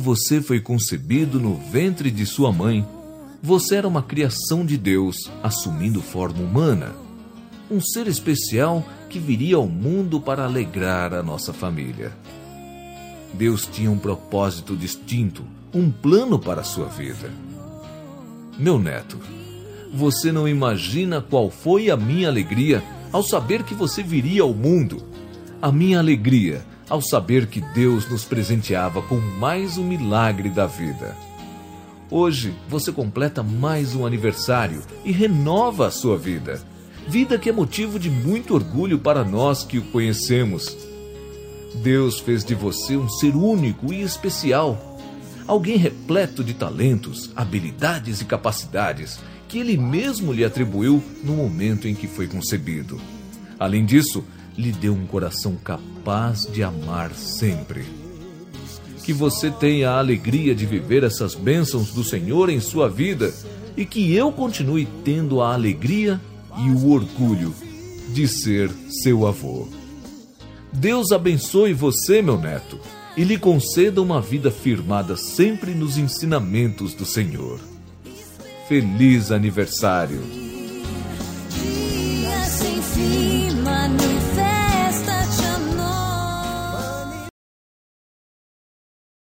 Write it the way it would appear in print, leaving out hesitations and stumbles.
você foi concebido no ventre de sua mãe, você era uma criação de Deus, assumindo forma humana. Um ser especial que viria ao mundo para alegrar a nossa família. Deus tinha um propósito distinto, um plano para a sua vida. Meu neto, você não imagina qual foi a minha alegria ao saber que você viria ao mundo. A minha alegria ao saber que Deus nos presenteava com mais um milagre da vida. Hoje você completa mais um aniversário e renova a sua vida. Vida que é motivo de muito orgulho para nós que o conhecemos. Deus fez de você um ser único e especial. Alguém repleto de talentos, habilidades e capacidades que Ele mesmo lhe atribuiu no momento em que foi concebido. Além disso, lhe deu um coração capaz de amar sempre. Que você tenha a alegria de viver essas bênçãos do Senhor em sua vida e que eu continue tendo a alegria e o orgulho de ser seu avô. Deus abençoe você, meu neto, e lhe conceda uma vida firmada sempre nos ensinamentos do Senhor. Feliz aniversário!